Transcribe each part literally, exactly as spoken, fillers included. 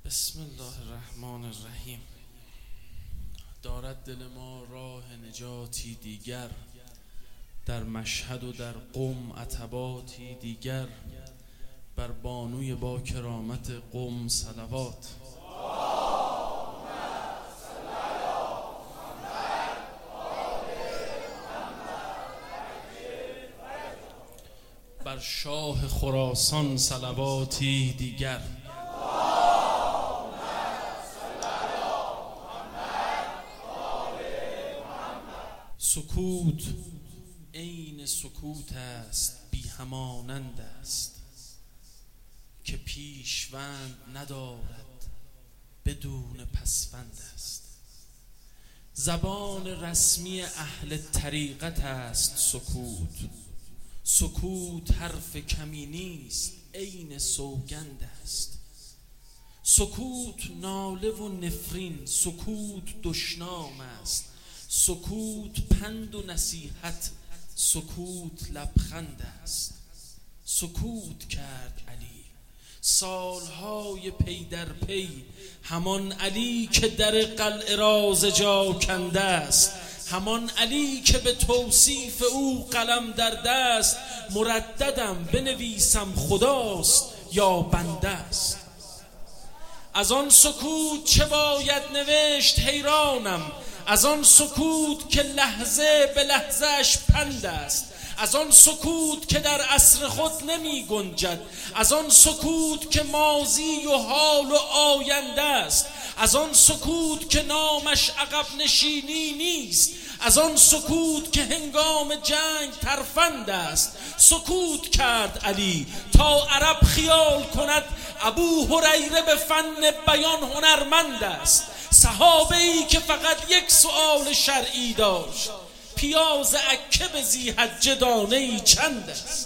بسم الله الرحمن الرحیم. دارد دل ما راه نجاتی دیگر، در مشهد و در قم عتباتی دیگر، بر بانوی با کرامت قم صلوات. بر شاه خراسان صلواتی دیگر. سکوت عین سکوت است، بی همانند است، که پیشوند ندارد بدون پسوند است. زبان رسمی اهل طریقت است سکوت. سکوت حرف کمی نیست، عین سوگند است. سکوت ناله و نفرین، سکوت دشنام است. سکوت پند و نصیحت، سکوت لبخند است. سکوت کرد علی سالهای پی در پی، همان علی که در قلعه راز جا کنده است، همان علی که به توصیف او قلم در دست. مرددم بنویسم خداست یا بنده است. از آن سکوت چه باید نوشت حیرانم، از آن سکوت که لحظه به لحظهش پند است. از آن سکوت که در عصر خود نمی گنجد، از آن سکوت که ماضی و حال و آینده است. از آن سکوت که نامش عقب نشینی نیست، از آن سکوت که هنگام جنگ ترفند است. سکوت کرد علی تا عرب خیال کند ابو هریره به فن بیان هنرمند است. صحابه‌ای که فقط یک سؤال شرعی داشت، پیاز عکه به ذی‌حجه دانه‌ای چند است.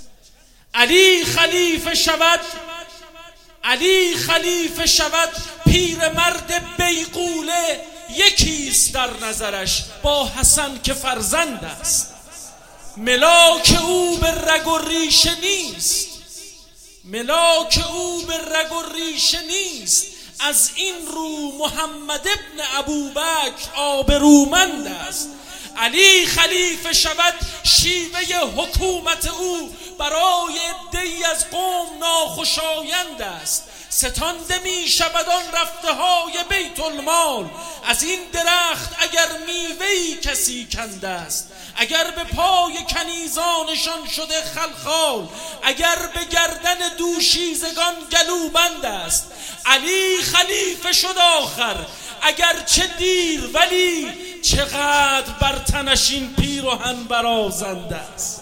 علی خلیفه شود، علی خلیفه شود، پیرمرد بیغوله یکیست در نظرش با حسن که فرزند است. ملاک او به رگ و ریشه نیست، ملاک او به رگ و ریشه نیست. از این رو محمد ابن ابوبکر آبرومند است. علی خلیفه شود، شیوه حکومت او برای عده‌ای از قوم ناخوشایند است. ستانده می شود آن رفته های بیت المال. از این درخت اگر میوه‌ای کسی کنده است، اگر به پای کنیزانشان شده خلخال، اگر به گردن دوشیزگان گلوبند است. علی خلیفه شد آخر، اگر چه دیر ولی چقدر بر تنش این پیراهن برازنده است.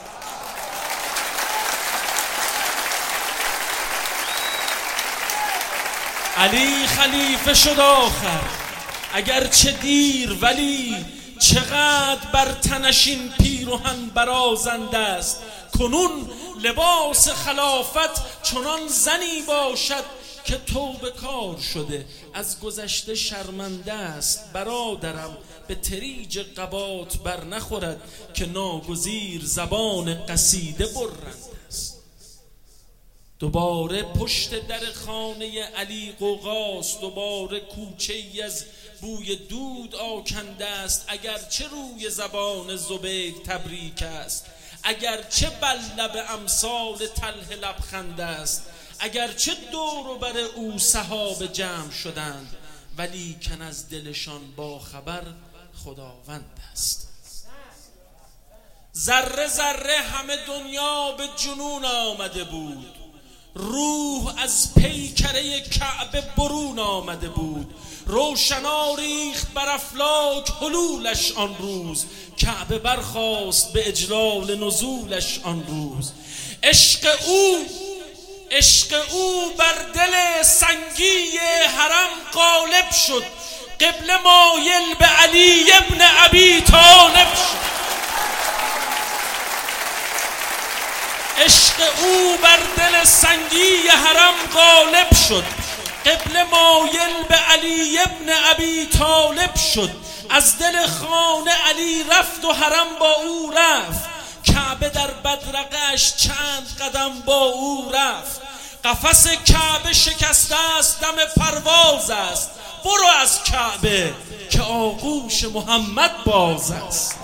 علی خلیفه شد آخر، اگر چه دیر ولی چقدر بر تنش این پیراهن برازنده است. کنون لباس خلافت چنان زنی باشد که توبه کار شده، از گذشته شرمنده است. برادرم به تریج قبات بر نخورد، که ناگزیر زبان قصیده برند است. دوباره پشت در خانه علی غوغاست، دوباره کوچه ای از بوی دود آکنده است. اگر چه روی زبان زبیر تبریک است، اگر چه بر لب امثال طلح لبخند است، اگر چه دور و بر او صحابه جمع شدند، ولی کن از دلشان با خبر خداوند است. ذره ذره همه دنیا به جنون آمده بود، روح از پیکره کعبه برون آمده بود. روشنا ریخت بر افلاک حلولش آن روز، کعبه برخاست به اجلال نزولش آن روز. عشق او عشق او بر دل سنگی حرم غالب شد، قبله مایل به علی ابن ابی طالب شد. عشق او بر دل سنگی حرم غالب شد، قبله مایل به علی ابن ابی طالب شد. از دل خانه علی رفت و حرم با او رفت، کعبه در بدرقه‌اش چند قدم با او رفت. قفس کعبه شکسته است، دم پرواز است. برو از کعبه که آغوش محمد باز است.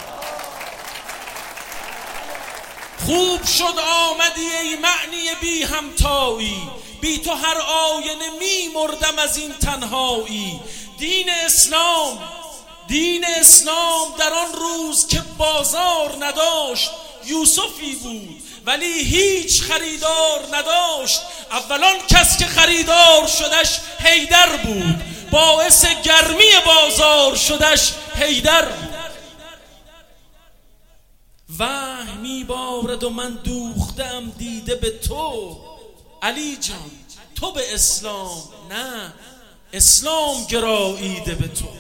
خوب شد آمدی ای معنی بی همتایی، بی تو هر آینه می مردم از این تنهایی. دین اسلام دین اسلام در آن روز که بازار نداشت یوسفی بود، ولی هیچ خریدار نداشت. اولان کس که خریدار شدش حیدر بود، باعث گرمی بازار شدش حیدر بود. وحی میبارد و من دوختم دیده به تو، علی جان تو به اسلام نه، اسلام گراییده به تو.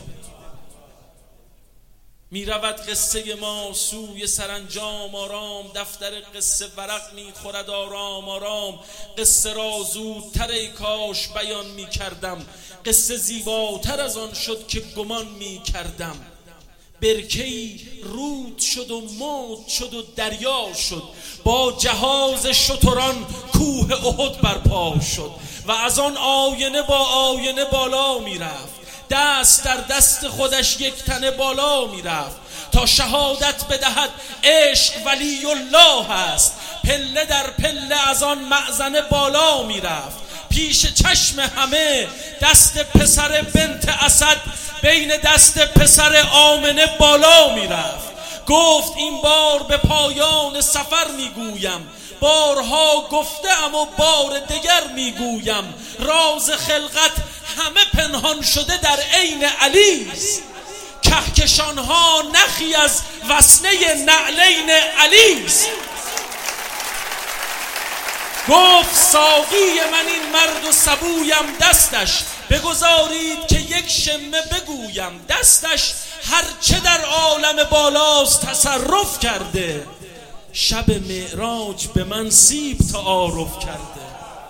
می رود قصه ما سوی سرانجام آرام، دفتر قصه ورق می خورد آرام آرام. قصه را زودتر ای کاش بیان می کردم، قصه زیباتر از آن شد که گمان می کردم. برکه‌ای رود شد و موج شد و دریا شد، با جهاز شتران کوه احد برپا شد. و از آن آینه با آینه بالا می رفت، دست در دست خودش یک تنه بالا می رفت تا شهادت بدهد عشق ولی الله است. پله در پله از آن مأذنه بالا می رفت، پیش چشم همه دست پسر بنت اسد بین دست پسر آمنه بالا می رفت. گفت این بار به پایان سفر می گویم، بارها گفتم و بار دگر می گویم. راز خلقت همه پنهان شده در عین علی است، کهکشانها نخی از وصله نعلین علی است. گفت ساقی من این مرد و سبویم دستش، بگذارید که یک شمه بگویم دستش. هر چه در عالم بالاست تصرف کرده، شب معراج به من سیب تعارف کرده.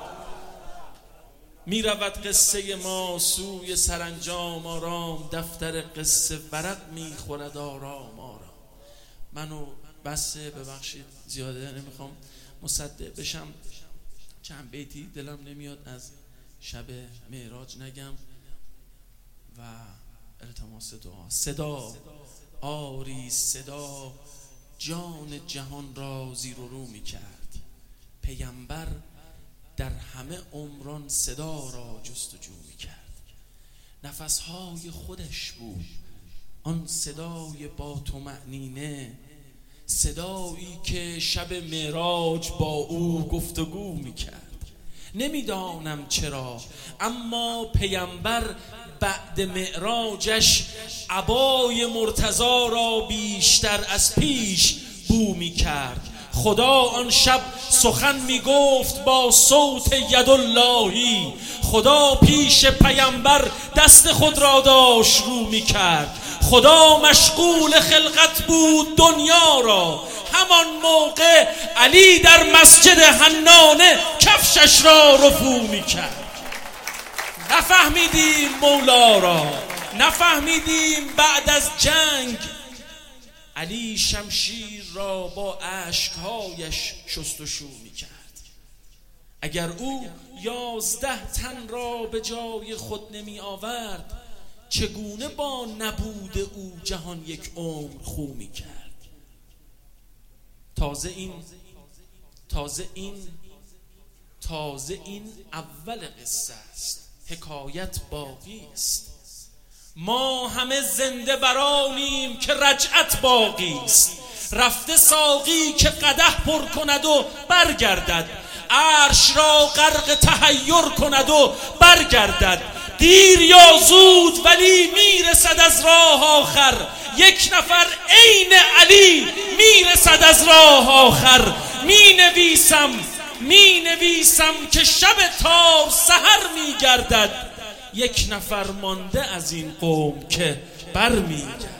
می رود قصه ما سوی سرانجام آرام، دفتر قصه ورق می خورد آرام آرام. منو بسه، ببخشید زیاده نمیخوام مصدع بشم، چند بیتی دلم نمیاد از شب معراج نگم. و التماس دعا. صدا آری صدا جان جهان را زیر و رو می کرد، پیامبر در همه عمران صدا را جستجو می کرد. نفسهای خودش بود آن صدای با طمأنینه، صدایی که شب معراج با او گفتگو می کرد. نمیدانم چرا اما پیامبر بعد معراجش عبای مرتضی را بیشتر از پیش بو می کرد. خدا آن شب سخن می گفت با صوت یداللهی، خدا پیش پیامبر دست خود را داشت رو می کرد. خدا مشغول خلقت بود دنیا را، همان موقع علی در مسجد حنانه کفشش را رفو می کرد. نفهمیدیم مولا را، نفهمیدیم بعد از جنگ علی شمشیر را با اشکهایش شستشو می کرد. اگر او یازده تن را به جای خود نمی آورد، چگونه با نبود او جهان یک عمر خو می کرد. تازه این تازه این تازه این اول قصه است، حکایت باقی است. ما همه زنده برانیم که رجعت باقی است. رفته ساقی که قدح پر کند و برگردد، عرش را غرق تحیر کند و برگردد. دیر یا زود ولی میرسد از راه آخر، یک نفر عین علی میرسد از راه آخر. می نویسم می نویسم که شب تار سحر می گردد، یک نفر مانده از این قوم که بر می گردد.